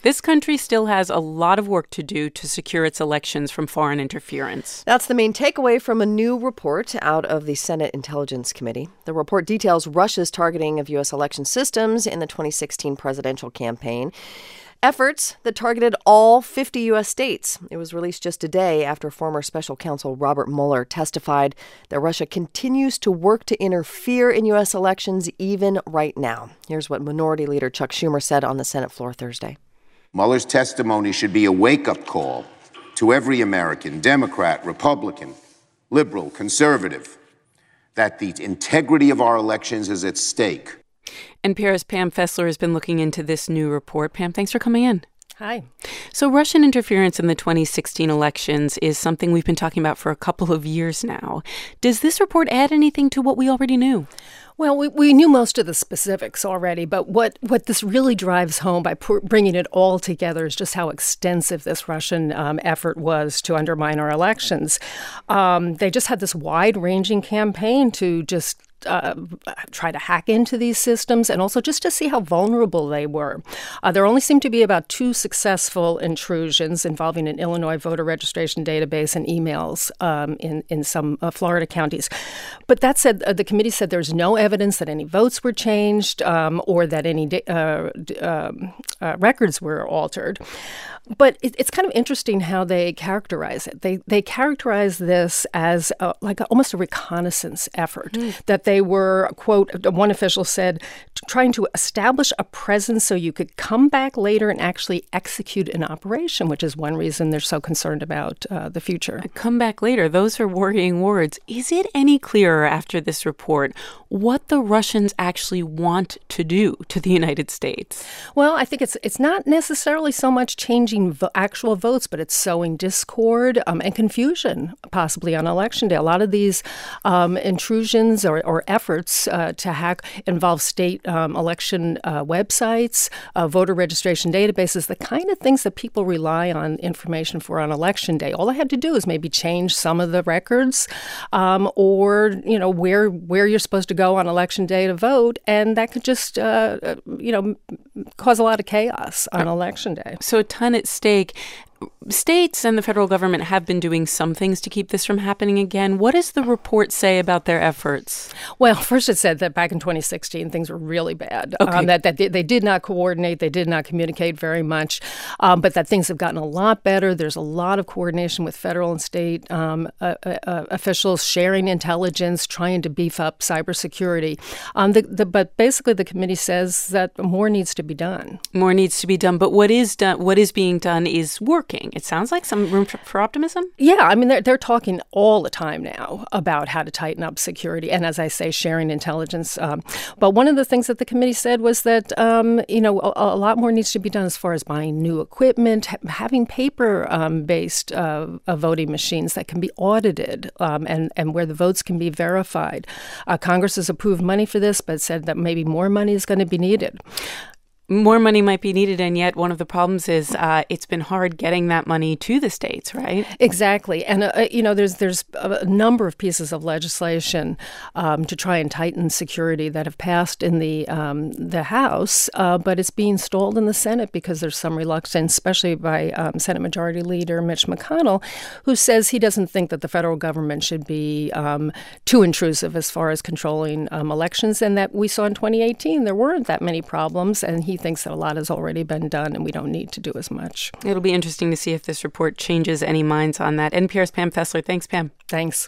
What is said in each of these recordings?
This country still has a lot of work to do to secure its elections from foreign interference. That's the main takeaway from a new report out of the Senate Intelligence Committee. The report details Russia's targeting of U.S. election systems in the 2016 presidential campaign. Efforts that targeted all 50 U.S. states. It was released just a day after former special counsel Robert Mueller testified that Russia continues to work to interfere in U.S. elections even right now. Here's what Minority Leader Chuck Schumer said on the Senate floor Thursday. Mueller's testimony should be a wake-up call to every American, Democrat, Republican, liberal, conservative, that the integrity of our elections is at stake. NPR's Pam Fessler has been looking into this new report. Pam, thanks for coming in. Hi. So Russian interference in the 2016 elections is something we've been talking about for a couple of years now. Does this report add anything to what we already knew? Well, we knew most of the specifics already, but what this really drives home by bringing it all together is just how extensive this Russian effort was to undermine our elections. They just had this wide-ranging campaign to just try to hack into these systems and also just to see how vulnerable they were. There only seemed to be about 2 successful intrusions involving an Illinois voter registration database and emails in some Florida counties. But that said, the committee said there's no evidence that any votes were changed or that any records were altered. But it's kind of interesting how they characterize it. They characterize this as almost a reconnaissance effort, that they were, quote, one official said, trying to establish a presence so you could come back later and actually execute an operation, which is one reason they're so concerned about the future. Come back later. Those are worrying words. Is it any clearer after this report what the Russians actually want to do to the United States? Well, I think it's not necessarily so much changing actual votes, but it's sowing discord and confusion, possibly on Election Day. A lot of these intrusions or efforts to hack involve state election websites, voter registration databases, the kind of things that people rely on information for on Election Day. All I had to do is maybe change some of the records or, where you're supposed to go on Election Day to vote, and that could just, cause a lot of chaos on Election Day. So a ton at stake. States and the federal government have been doing some things to keep this from happening again. What does the report say about their efforts? Well, first it said that back in 2016, things were really bad. Okay. That they did not coordinate, they did not communicate very much, but that things have gotten a lot better. There's a lot of coordination with federal and state officials sharing intelligence, trying to beef up cybersecurity. But basically, the committee says that more needs to be done. More needs to be done, but what is being done is working. It sounds like some room for optimism. Yeah, I mean, they're talking all the time now about how to tighten up security and, as I say, sharing intelligence. But one of the things that the committee said was that, a lot more needs to be done as far as buying new equipment, having paper-based voting machines that can be audited and where the votes can be verified. Congress has approved money for this, but said that maybe more money is going to be needed. More money might be needed, and yet one of the problems is it's been hard getting that money to the states, right? Exactly. And, there's a number of pieces of legislation to try and tighten security that have passed in the House, but it's being stalled in the Senate because there's some reluctance, especially by Senate Majority Leader Mitch McConnell, who says he doesn't think that the federal government should be too intrusive as far as controlling elections, and that we saw in 2018 there weren't that many problems, and he thinks that a lot has already been done and we don't need to do as much. It'll be interesting to see if this report changes any minds on that. NPR's Pam Fessler. Thanks, Pam. Thanks.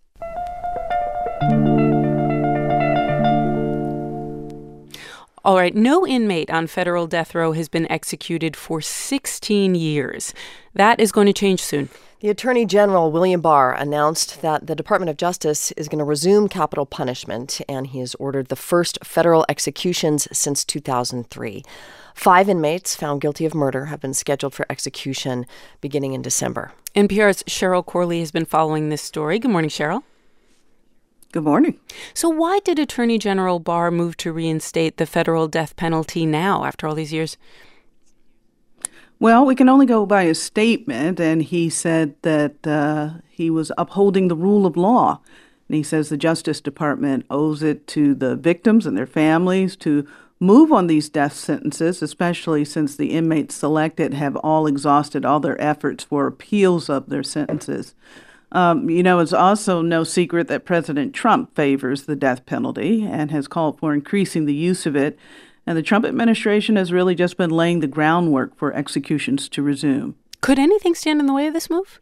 All right. No inmate on federal death row has been executed for 16 years. That is going to change soon. The Attorney General, William Barr, announced that the Department of Justice is going to resume capital punishment, and he has ordered the first federal executions since 2003. 5 inmates found guilty of murder have been scheduled for execution beginning in December. NPR's Cheryl Corley has been following this story. Good morning, Cheryl. Good morning. So why did Attorney General Barr move to reinstate the federal death penalty now after all these years? Well, we can only go by his statement, and he said that he was upholding the rule of law. And he says the Justice Department owes it to the victims and their families to move on these death sentences, especially since the inmates selected have all exhausted all their efforts for appeals of their sentences. It's also no secret that President Trump favors the death penalty and has called for increasing the use of it. And the Trump administration has really just been laying the groundwork for executions to resume. Could anything stand in the way of this move?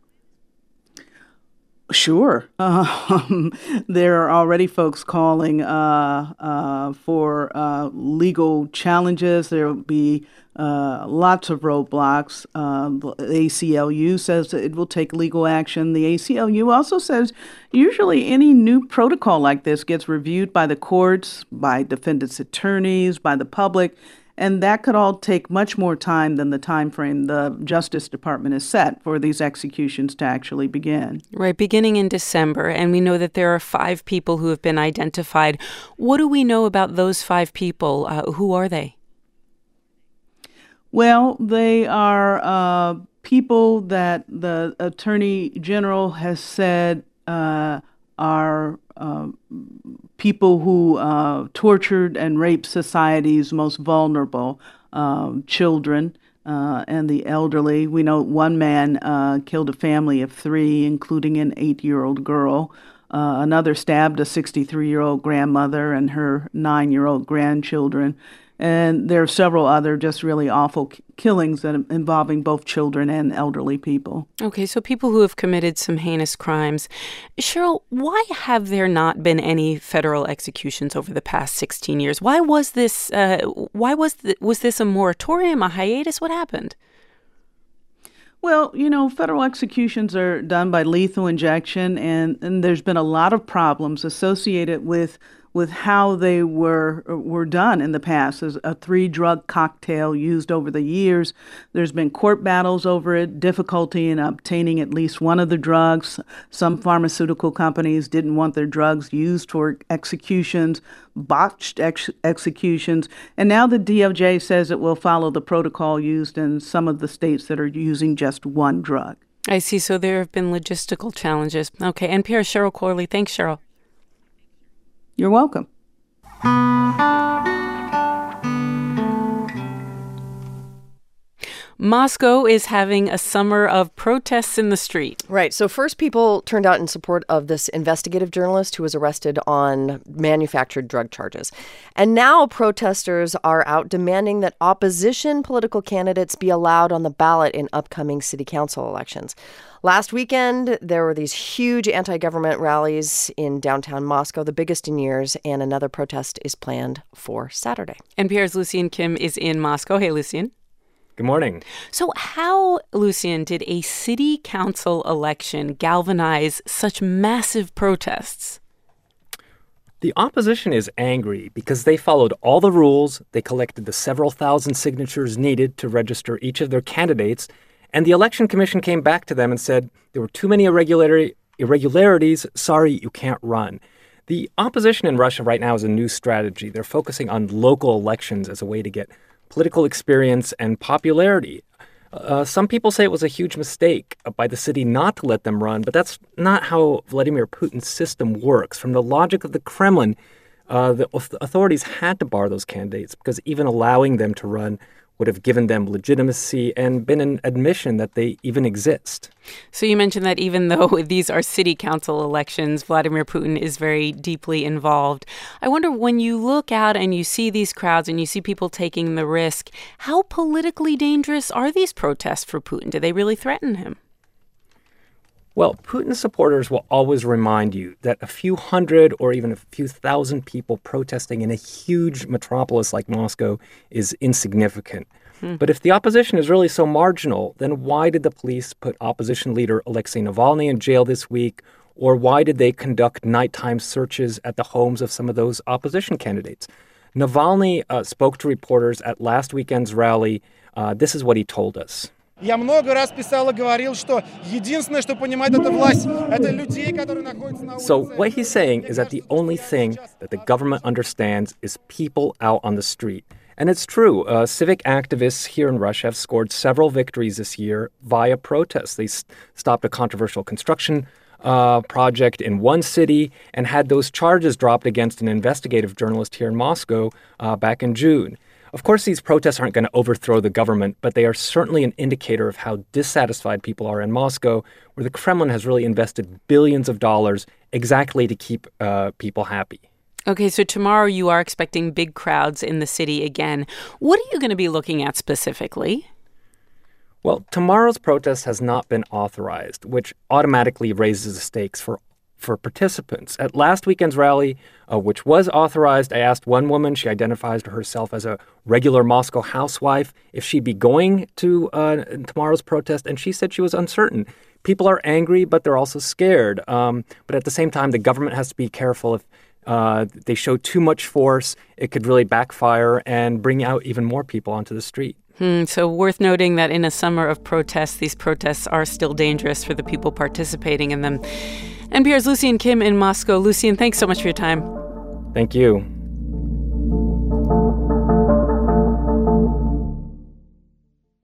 Sure. There are already folks calling for legal challenges. There will be lots of roadblocks. The ACLU says that it will take legal action. The ACLU also says usually any new protocol like this gets reviewed by the courts, by defendants' attorneys, by the public. And that could all take much more time than the time frame the Justice Department has set for these executions to actually begin. Right, beginning in December. And we know that there are 5 people who have been identified. What do we know about those 5 people? Who are they? Well, they are people that the Attorney General has said are people who tortured and raped society's most vulnerable, children and the elderly. We know one man killed a family of 3, including an 8-year-old girl. Another stabbed a 63-year-old grandmother and her 9-year-old grandchildren. And there are several other just really awful killings that involving both children and elderly people. Okay, so people who have committed some heinous crimes. Cheryl, why have there not been any federal executions over the past 16 years? Why was this? Was this a moratorium, a hiatus? What happened? Well, federal executions are done by lethal injection, and there's been a lot of problems associated with how they were done in the past. There's a 3-drug cocktail used over the years. There's been court battles over it, difficulty in obtaining at least one of the drugs. Some pharmaceutical companies didn't want their drugs used for executions, botched executions. And now the DOJ says it will follow the protocol used in some of the states that are using just one drug. I see. So there have been logistical challenges. Okay. NPR's Cheryl Corley. Thanks, Cheryl. You're welcome. Moscow is having a summer of protests in the street. Right. So first people turned out in support of this investigative journalist who was arrested on manufactured drug charges. And now protesters are out demanding that opposition political candidates be allowed on the ballot in upcoming city council elections. Last weekend, there were these huge anti-government rallies in downtown Moscow, the biggest in years, and another protest is planned for Saturday. NPR's Lucian Kim is in Moscow. Hey, Lucian. Good morning. So how, Lucian, did a city council election galvanize such massive protests? The opposition is angry because they followed all the rules, they collected the several thousand signatures needed to register each of their candidates, and the Election Commission came back to them and said there were too many irregularities, sorry, you can't run. The opposition in Russia right now is a new strategy. They're focusing on local elections as a way to get political experience and popularity. Some people say it was a huge mistake by the city not to let them run, but that's not how Vladimir Putin's system works. From the logic of the Kremlin, the authorities had to bar those candidates because even allowing them to run would have given them legitimacy and been an admission that they even exist. So you mentioned that even though these are city council elections, Vladimir Putin is very deeply involved. I wonder, when you look out and you see these crowds and you see people taking the risk, how politically dangerous are these protests for Putin? Do they really threaten him? Well, Putin's supporters will always remind you that a few hundred or even a few thousand people protesting in a huge metropolis like Moscow is insignificant. But if the opposition is really so marginal, then why did the police put opposition leader Alexei Navalny in jail this week? Or why did they conduct nighttime searches at the homes of some of those opposition candidates? Navalny spoke to reporters at last weekend's rally. This is what he told us. Я много раз писал и говорил, что единственное, что понимает эта власть, это людей, которые находятся на улице. So what he's saying is that the only thing that the government understands is people out on the street. And it's true. Civic activists here in Russia have scored several victories this year via protests. They stopped a controversial construction project in one city and had those charges dropped against an investigative journalist here in Moscow back in June. Of course, these protests aren't going to overthrow the government, but they are certainly an indicator of how dissatisfied people are in Moscow, where the Kremlin has really invested billions of dollars exactly to keep people happy. Okay, so tomorrow you are expecting big crowds in the city again. What are you going to be looking at specifically? Well, tomorrow's protest has not been authorized, which automatically raises the stakes for participants. At last weekend's rally, which was authorized, I asked one woman, she identifies herself as a regular Moscow housewife, if she'd be going to tomorrow's protest, and she said she was uncertain. People are angry, but they're also scared. But at the same time, the government has to be careful. If they show too much force, it could really backfire and bring out even more people onto the street. So worth noting that in a summer of protests, these protests are still dangerous for the people participating in them. NPR's Lucian Kim in Moscow. Lucian, thanks so much for your time. Thank you.